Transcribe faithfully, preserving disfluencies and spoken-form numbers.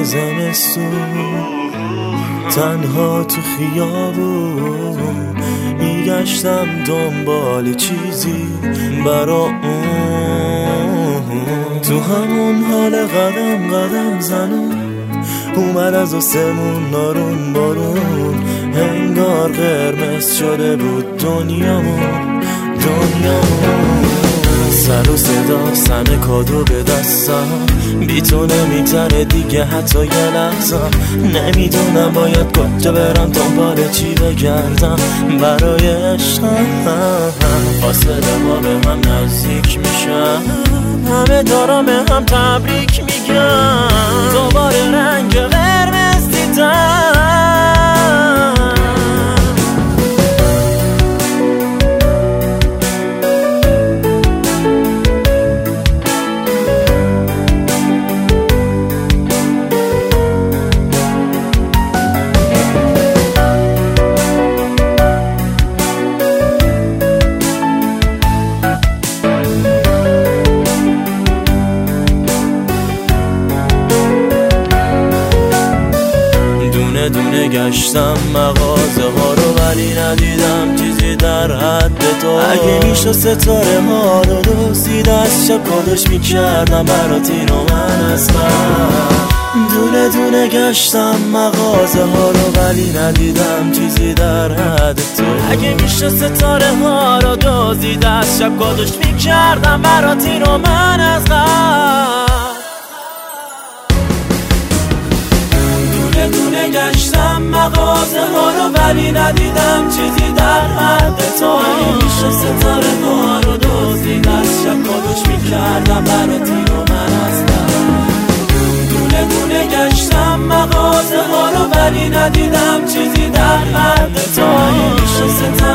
زمستون تنها تو خیابون میگشتم دنبال چیزی برا اون، تو همون حال قدم قدم زنون اومد از آسمون نارون بارون، انگار قرمز شده بود دنیامون دنیامون. سر و صدا سن کادو به دستم، بی تو نمیتره دیگه حتی یه لحظم. نمیدونم باید کجا برم دنبال چی بگردم برای عشقم. فاصله ما به هم نزدیک میشن، همه دارم به هم تبریک میگن. دوباره رنگ قرمز دیدم، دونه گشتم مغازه ها رو ولی ندیدم چیزی در حد تو. اگه میشه ستاره ها رو دوزید از شب کادش میکردم برات اینو من از من. دونه دونه گشتم مغازه ها رو ولی ندیدم چیزی در حد تو. اگه میشه ستاره ها رو دوزید از شب کادش میکردم برات اینو من از من. دونه گشتم مغازه ها رو ولی ندیدم چیزی در حد تو. اگه میشه ستاره ها رو دوزید از شب کادش میکردم برات اینو من هستم. دونه دونه گشتم مغازه ها رو ولی ندیدم چیزی در حد تو. اگه میشه ستاره